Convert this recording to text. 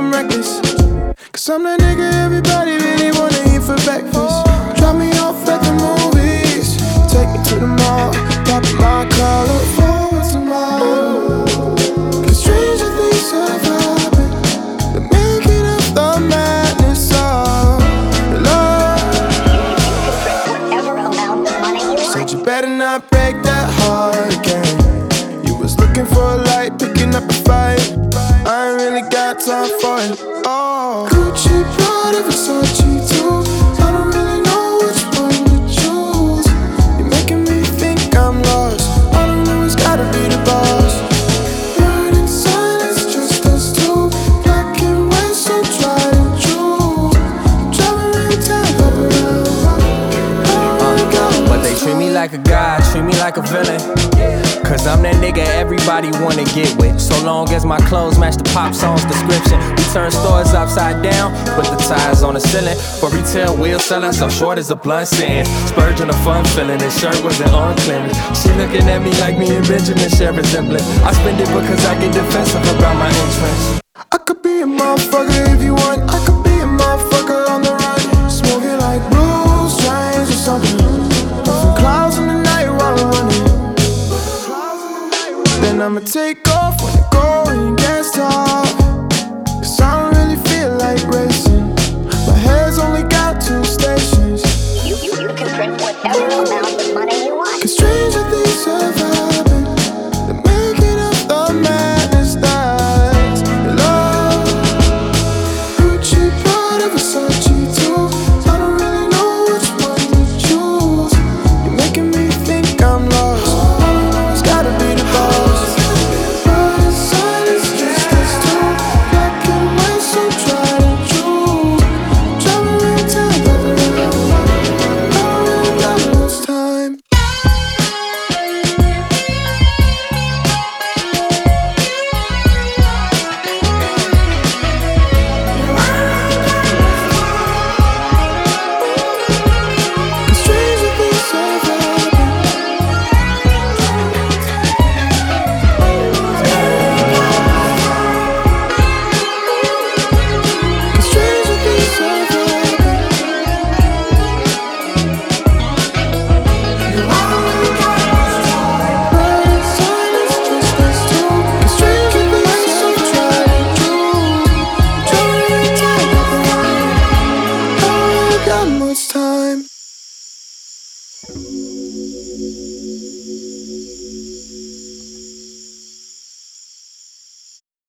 I'm reckless. Cause I'm that nigga everybody really wanna eat for breakfast. Drop me off at the movies, take me to the mall, pop in my collar for tomorrow. Cause stranger things have happened, the making of the madness of love. Whatever amount of money you Said you better not break that heart again. You was looking for a light, picking up a fight. I ain't really got time for it. Oh, Gucci, Prada, Versace too. I don't really know which one to choose. You're making me think I'm lost. All I know is gotta be the boss. Burning silence, just us two. Black and white, so tried and true. Driving around town, up around. But they treat me like a god, treat me like a villain. Cause I'm that nigga everybody wanna get with. So long as my clothes match the pop song's description. We turn stores upside down, put the tires on the ceiling. For retail, we'll sell us so short as a blunt sand. Spurging a fun feeling, his shirt wasn't on clearance. She looking at me like me and Benjamin share resemblance. I spend it because I get defensive about my entrance. I could be a motherfucker if you want. I could be a motherfucker on the run, smoking like blue strains or something. Puffing clouds in the night while I'm running. Then I'ma take off when the going gets tough.